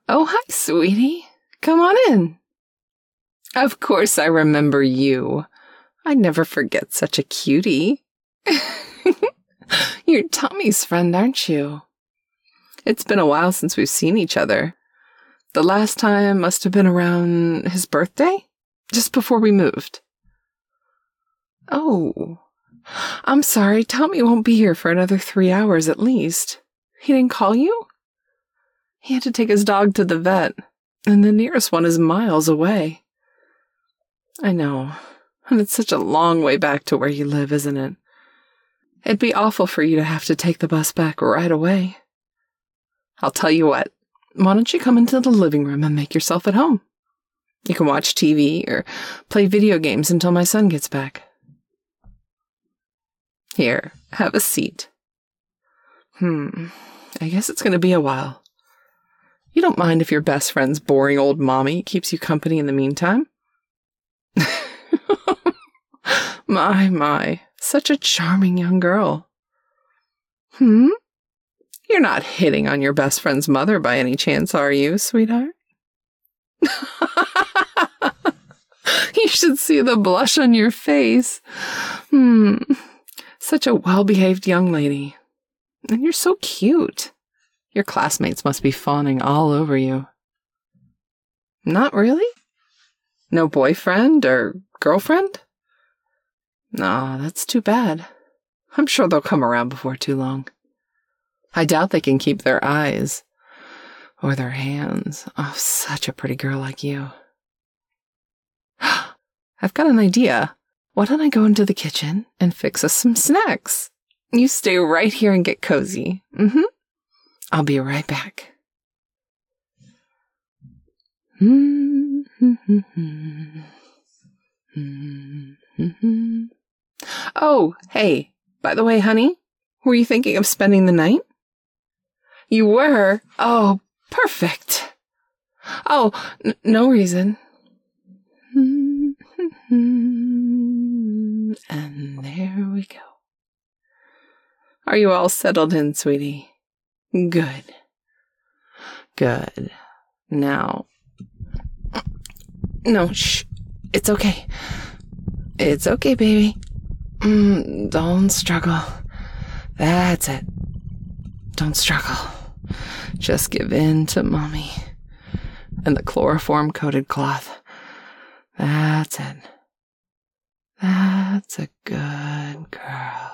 Oh, hi, sweetie. Come on in. Of course I remember you. I'd never forget such a cutie. You're Tommy's friend, aren't you? It's been a while since we've seen each other. The last time must have been around his birthday? Just before we moved. Oh, I'm sorry. Tommy won't be here for another 3 hours at least. He didn't call you? He had to take his dog to the vet, and the nearest one is miles away. I know, and it's such a long way back to where you live, isn't it? It'd be awful for you to have to take the bus back right away. I'll tell you what, why don't you come into the living room and make yourself at home? You can watch TV or play video games until my son gets back. Here, have a seat. I guess it's going to be a while. You don't mind if your best friend's boring old mommy keeps you company in the meantime? My, such a charming young girl. You're not hitting on your best friend's mother by any chance, are you, sweetheart? You should see the blush on your face. Such a well-behaved young lady. And you're so cute. Your classmates must be fawning all over you. Not really? No boyfriend or girlfriend? No, that's too bad. I'm sure they'll come around before too long. I doubt they can keep their eyes or their hands off such a pretty girl like you. I've got an idea. Why don't I go into the kitchen and fix us some snacks? You stay right here and get cozy. I'll be right back. Oh, hey, by the way, honey, were you thinking of spending the night? You were? Oh, perfect. Oh, no reason. And there we go. Are you all settled in, sweetie? Good. Good. Now. No, shh. It's okay. It's okay, baby. Don't struggle. That's it. Don't struggle. Just give in to mommy. And the chloroform-coated cloth. That's it. That's a good girl.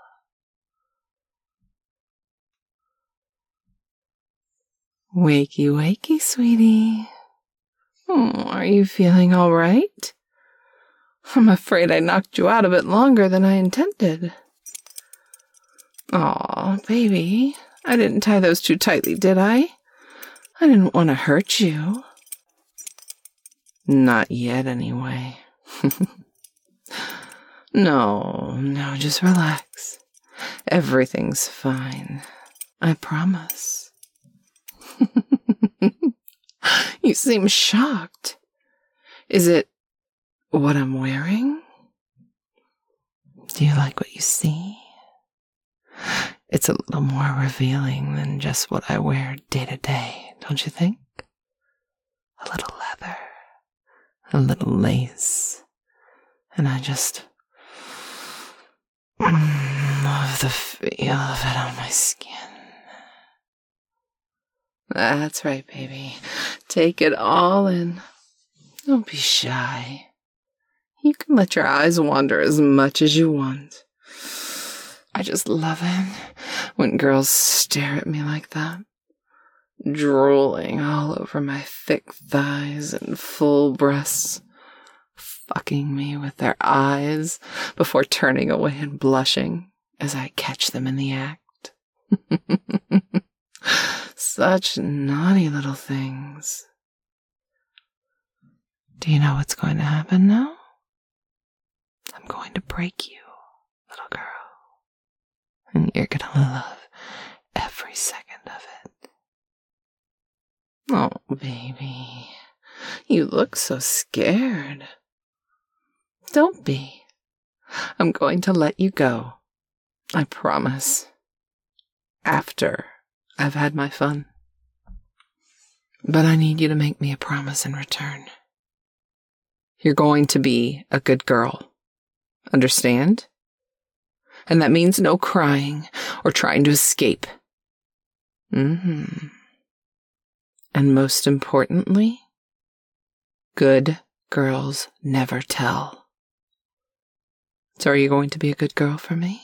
Wakey, wakey, sweetie. Are you feeling all right? I'm afraid I knocked you out a bit longer than I intended. Aw, baby. I didn't tie those too tightly, did I? I didn't want to hurt you. Not yet, anyway. No, just relax. Everything's fine. I promise. You seem shocked. Is it what I'm wearing? Do you like what you see? It's a little more revealing than just what I wear day to day, don't you think? A little leather, a little lace, and I just love the feel of it on my skin. That's right, baby. Take it all in. Don't be shy. You can let your eyes wander as much as you want. I just love it when girls stare at me like that, drooling all over my thick thighs and full breasts, fucking me with their eyes before turning away and blushing as I catch them in the act. Such naughty little things. Do you know what's going to happen now? I'm going to break you, little girl. And you're going to love every second of it. Oh, baby. You look so scared. Don't be. I'm going to let you go. I promise. After I've had my fun. But I need you to make me a promise in return. You're going to be a good girl. Understand? And that means no crying or trying to escape. And most importantly, good girls never tell. So are you going to be a good girl for me?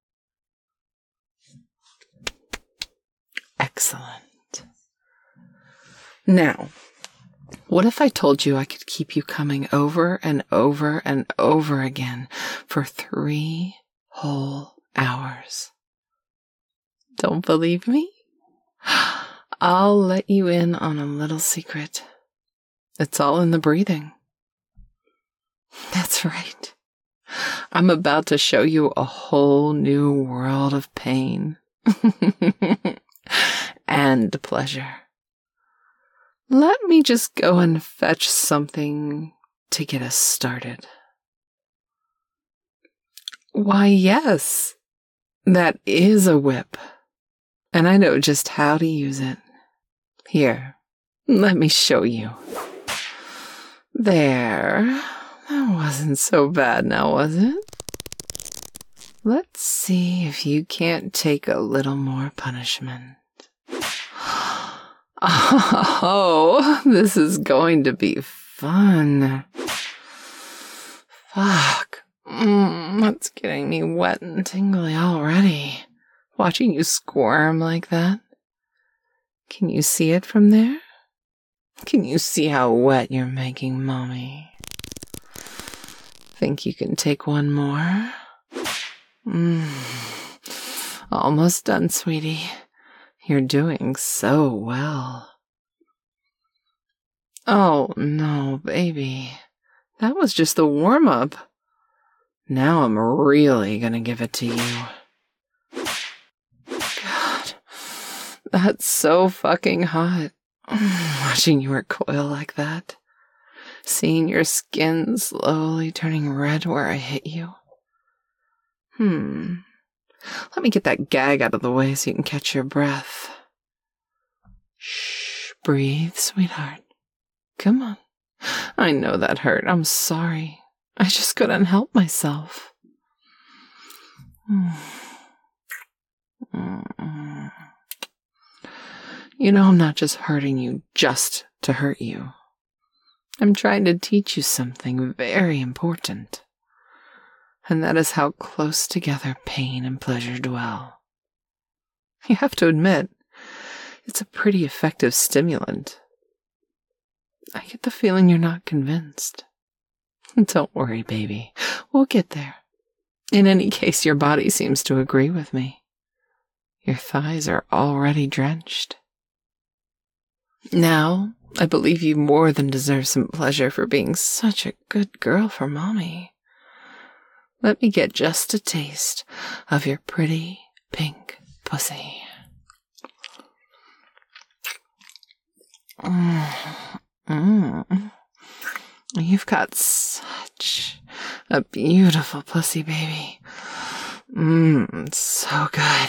Excellent. Now, what if I told you I could keep you coming over and over and over again for 3 whole hours? Don't believe me? I'll let you in on a little secret. It's all in the breathing. That's right. I'm about to show you a whole new world of pain and pleasure. Let me just go and fetch something to get us started. Why, yes, that is a whip. And I know just how to use it. Here, let me show you. There. That wasn't so bad now, was it? Let's see if you can't take a little more punishment. Oh, this is going to be fun. Fuck. That's getting me wet and tingly already. Watching you squirm like that. Can you see it from there? Can you see how wet you're making Mommy? Think you can take one more? Almost done, sweetie. You're doing so well. Oh, no, baby. That was just the warm-up. Now I'm really gonna give it to you. God, that's so fucking hot. Watching you recoil like that. Seeing your skin slowly turning red where I hit you. Let me get that gag out of the way so you can catch your breath. Shh, breathe, sweetheart. Come on. I know that hurt. I'm sorry. I just couldn't help myself. You know, I'm not just hurting you just to hurt you. I'm trying to teach you something very important. And that is how close together pain and pleasure dwell. You have to admit, it's a pretty effective stimulant. I get the feeling you're not convinced. Don't worry, baby. We'll get there. In any case, your body seems to agree with me. Your thighs are already drenched. Now, I believe you more than deserve some pleasure for being such a good girl for Mommy. Let me get just a taste of your pretty pink pussy. You've got such a beautiful pussy, baby. So good.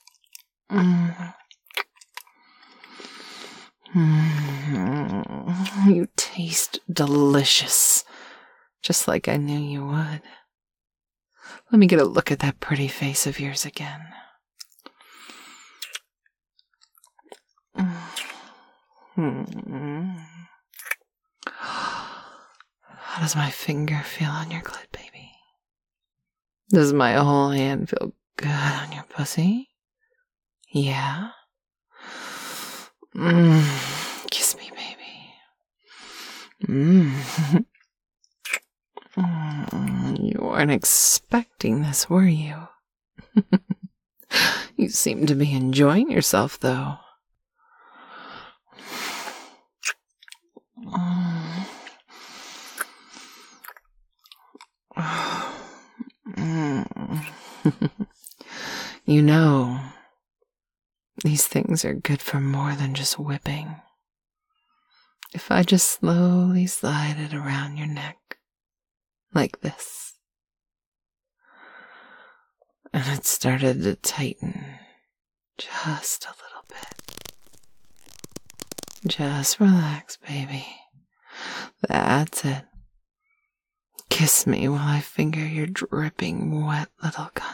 You taste delicious, just like I knew you would. Let me get a look at that pretty face of yours again. How does my finger feel on your clit, baby? Does my whole hand feel good on your pussy? Yeah? Kiss me, baby. You weren't expecting this, were you? You seem to be enjoying yourself, though. You know, these things are good for more than just whipping. If I just slowly slide it around your neck, like this, and it started to tighten just a little bit. Just relax, baby. That's it. Kiss me while I finger your dripping, wet little cunt.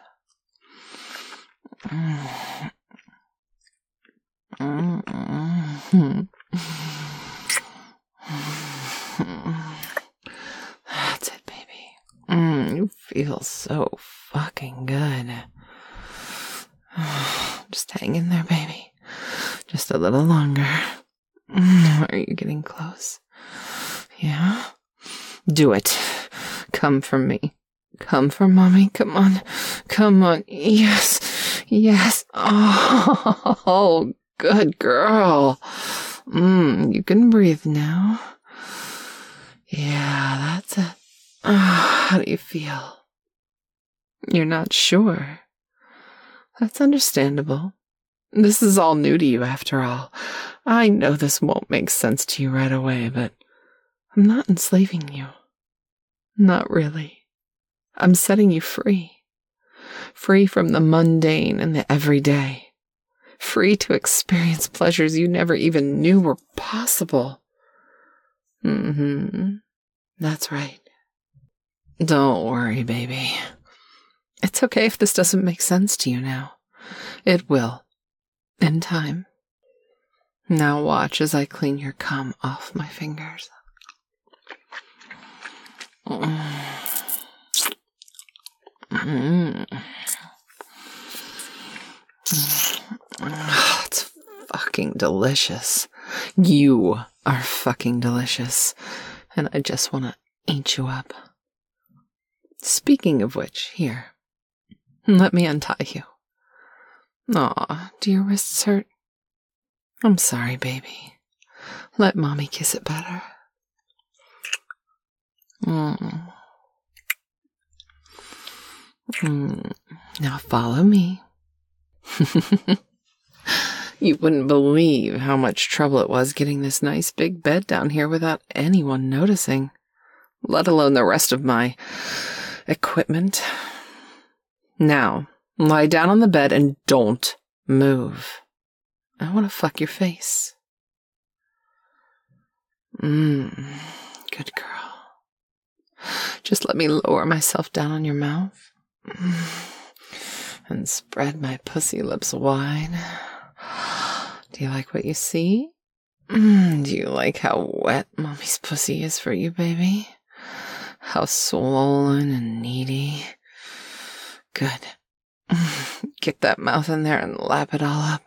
That's it, baby. You feel so fucking good. Just hang in there, baby. Just a little longer. Are you getting close? Yeah? Do it. Come for me. Come for mommy. Come on. Come on. Yes. Yes. Oh, good girl. You can breathe now. Yeah, that's it. How do you feel? You're not sure. That's understandable. This is all new to you after all. I know this won't make sense to you right away, but I'm not enslaving you. Not really. I'm setting you free. Free from the mundane and the everyday. Free to experience pleasures you never even knew were possible. That's right. Don't worry, baby. It's okay if this doesn't make sense to you now. It will. In time. Now watch as I clean your cum off my fingers. It's fucking delicious. You are fucking delicious. And I just want to eat you up. Speaking of which, here. Let me untie you. Aw, do your wrists hurt? I'm sorry, baby. Let mommy kiss it better. Now follow me. You wouldn't believe how much trouble it was getting this nice big bed down here without anyone noticing, let alone the rest of my equipment. Now, lie down on the bed and don't move. I want to fuck your face. Good girl. Just let me lower myself down on your mouth and spread my pussy lips wide. Do you like what you see? Do you like how wet mommy's pussy is for you, baby? How swollen and needy. Good. Get that mouth in there and lap it all up.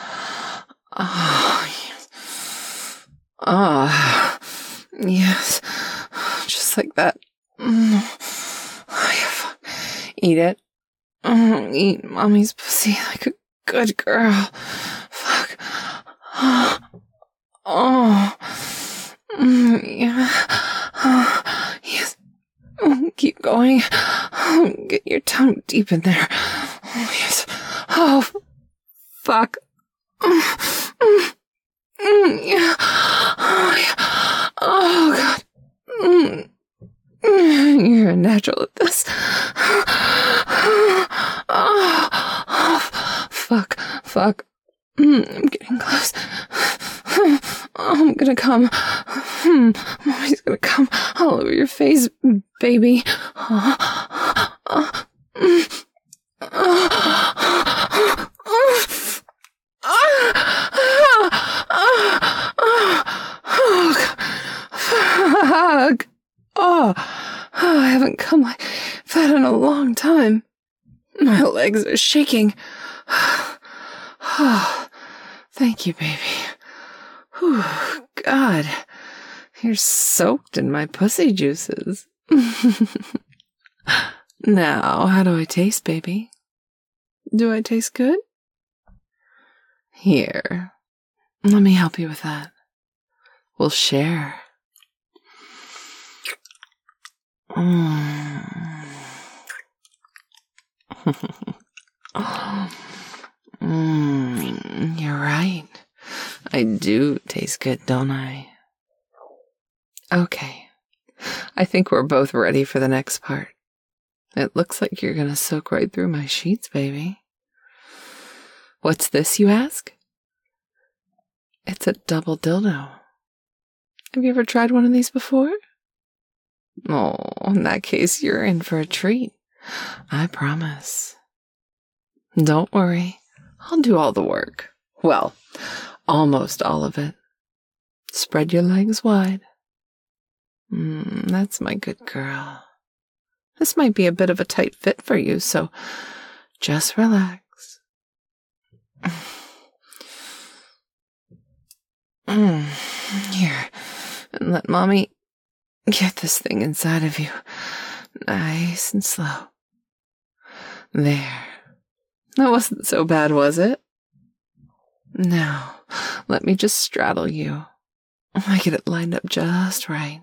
Oh, yes. Oh, yes. Just like that. Eat it. Eat mommy's pussy like a good girl. Fuck. Oh. Yeah. Yes. Keep going. Get your tongue deep in there. Oh, yes. Oh, fuck. Yeah. Oh, yeah. Oh, God. You're a natural at this. Oh, fuck. I'm getting close. I'm gonna come. Mommy's gonna come all over your face, baby. Fuck. Oh, I haven't come like that in a long time. My legs are shaking. Oh, thank you, baby. Whew, God, you're soaked in my pussy juices. Now, how do I taste, baby? Do I taste good? Here, let me help you with that. We'll share. You're right. I do taste good, don't I? Okay. I think we're both ready for the next part. It looks like you're gonna soak right through my sheets, baby. What's this, you ask? It's a double dildo. Have you ever tried one of these before? Oh, in that case, you're in for a treat. I promise. Don't worry. I'll do all the work. Well, almost all of it. Spread your legs wide. That's my good girl. This might be a bit of a tight fit for you, so just relax. Here, and let Mommy get this thing inside of you. Nice and slow. There. That wasn't so bad, was it? Now, let me just straddle you. I get it lined up just right.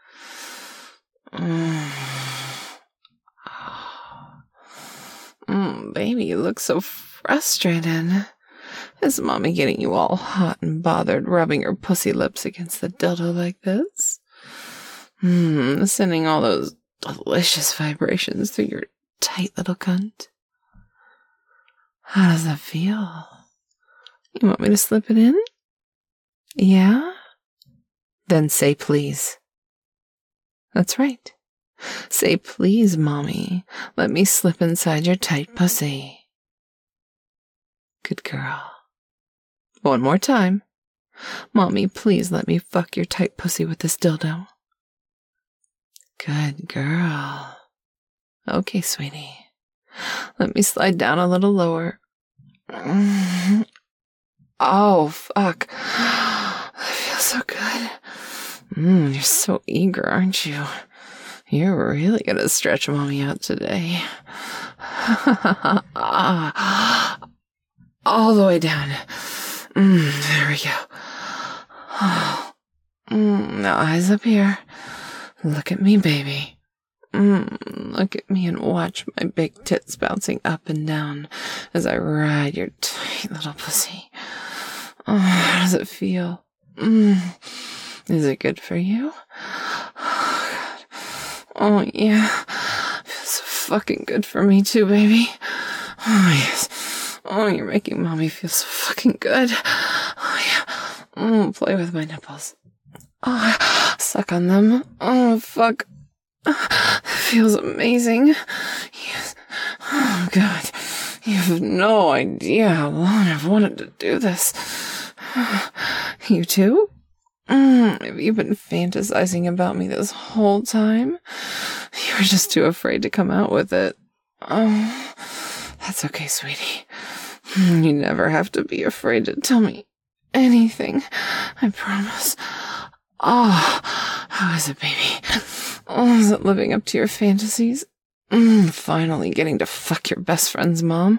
Baby, you look so frustrated. Is Mommy getting you all hot and bothered, rubbing her pussy lips against the dildo like this? Sending all those delicious vibrations through your tight little cunt. How does that feel? You want me to slip it in? Yeah? Then say please. That's right. Say please, Mommy. Let me slip inside your tight pussy. Good girl. One more time. Mommy, please let me fuck your tight pussy with this dildo. Good girl. Okay, sweetie. Let me slide down a little lower. Oh, fuck. That feels so good. You're so eager, aren't you? You're really gonna stretch Mommy out today. All the way down. There we go. Now eyes up here. Look at me, baby. Look at me and watch my big tits bouncing up and down as I ride your tight little pussy. Oh, how does it feel? Is it good for you? Oh, God. Oh, yeah. Feels so fucking good for me too, baby. Oh, yes. Oh, you're making Mommy feel so fucking good. Oh, yeah. Play with my nipples. Oh, suck on them. Oh, fuck. Feels amazing. Yes. Oh, God. You have no idea how long I've wanted to do this. You too? Have you been fantasizing about me this whole time? You were just too afraid to come out with it. Oh, that's okay, sweetie. You never have to be afraid to tell me anything. I promise. Oh, how is it, baby? Oh, is it living up to your fantasies? Finally getting to fuck your best friend's mom.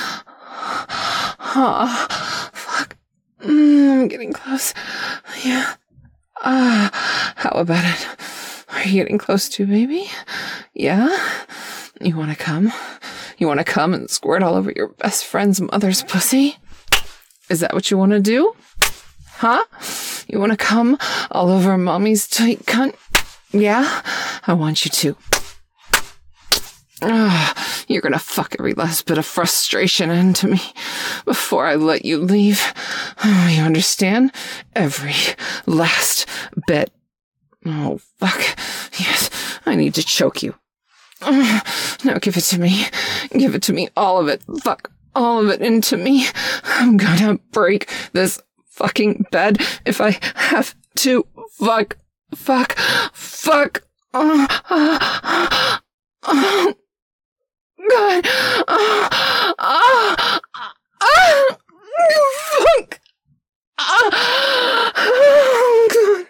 Oh, fuck. I'm getting close. Yeah. How about it? Are you getting close too, baby? Yeah? You wanna come? You wanna come and squirt all over your best friend's mother's pussy? Is that what you wanna do? Huh? You wanna come all over Mommy's tight cunt? Yeah? I want you to. You're gonna fuck every last bit of frustration into me before I let you leave. Oh, you understand? Every last bit. Oh, fuck. Yes, I need to choke you. Now give it to me. Give it to me, all of it. Fuck, all of it into me. I'm gonna break this fucking bed if I have to. Fuck. Fuck. Fuck. God. Fuck. Oh, God.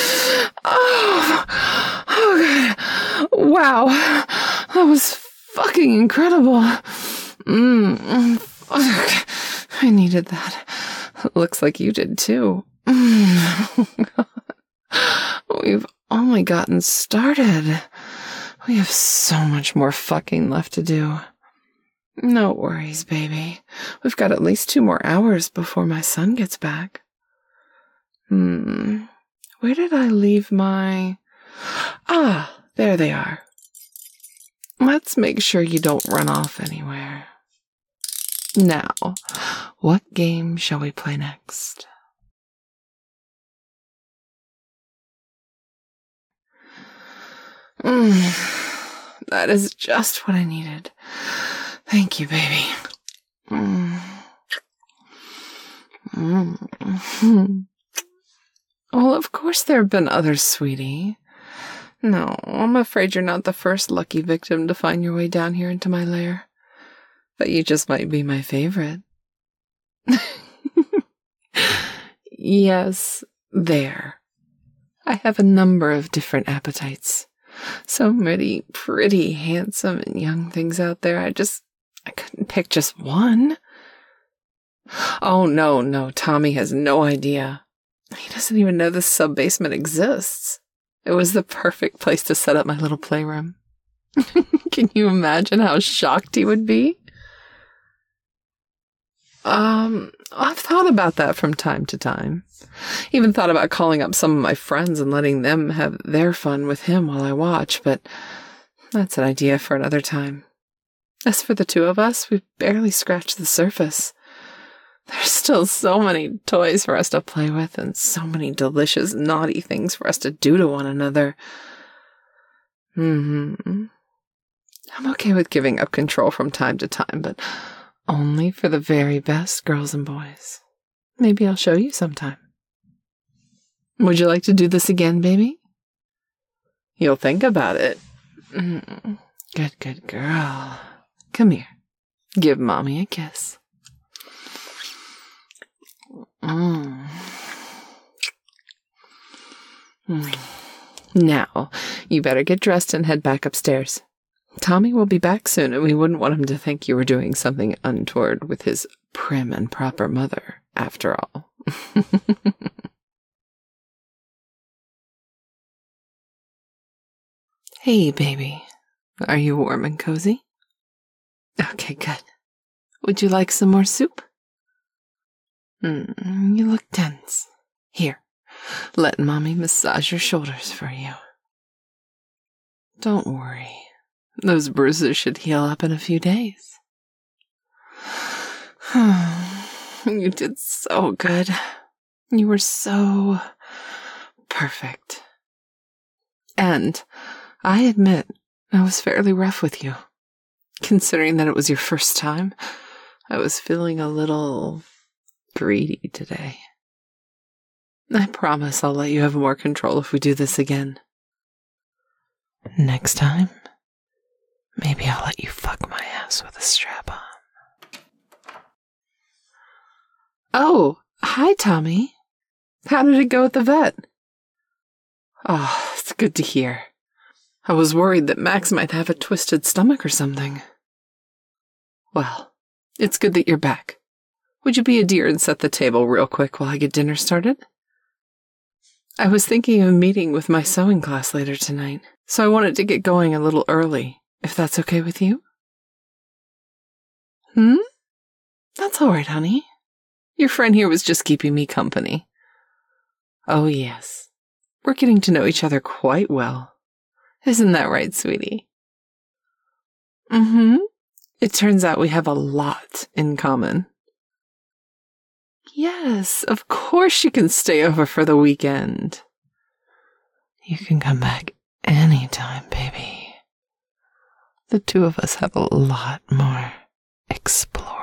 Oh, God. Wow. That was fucking incredible. Fuck. I needed that. Looks like you did too. We've only gotten started. We have so much more fucking left to do. No worries, baby. We've got at least 2 more hours before my son gets back. Where did I leave my... there they are. Let's make sure you don't run off anywhere. Now, what game shall we play next? That is just what I needed. Thank you, baby. Well, of course there have been others, sweetie. No, I'm afraid you're not the first lucky victim to find your way down here into my lair. But you just might be my favorite. Yes, there. I have a number of different appetites. So many pretty, handsome, and young things out there. I couldn't pick just one. Oh, no, Tommy has no idea. He doesn't even know this sub-basement exists. It was the perfect place to set up my little playroom. Can you imagine how shocked he would be? I've thought about that from time to time. Even thought about calling up some of my friends and letting them have their fun with him while I watch, but that's an idea for another time. As for the two of us, we've barely scratched the surface. There's still so many toys for us to play with and so many delicious, naughty things for us to do to one another. I'm okay with giving up control from time to time, but only for the very best girls and boys. Maybe I'll show you sometime. Would you like to do this again, baby? You'll think about it. Good girl. Come here. Give Mommy a kiss. Now, you better get dressed and head back upstairs. Tommy will be back soon, and we wouldn't want him to think you were doing something untoward with his prim and proper mother, after all. Hey, baby. Are you warm and cozy? Okay, good. Would you like some more soup? You look tense. Here, let Mommy massage your shoulders for you. Don't worry. Those bruises should heal up in a few days. You did so good. You were so perfect. And I admit I was fairly rough with you. Considering that it was your first time, I was feeling a little greedy today. I promise I'll let you have more control if we do this again. Next time, maybe I'll let you fuck my ass with a strap on. Oh, hi, Tommy. How did it go at the vet? Oh, it's good to hear. I was worried that Max might have a twisted stomach or something. Well, it's good that you're back. Would you be a dear and set the table real quick while I get dinner started? I was thinking of meeting with my sewing class later tonight, so I wanted to get going a little early, if that's okay with you. That's all right, honey. Your friend here was just keeping me company. Oh, yes. We're getting to know each other quite well. Isn't that right, sweetie? It turns out we have a lot in common. Yes, of course you can stay over for the weekend. You can come back anytime, baby. The two of us have a lot more exploring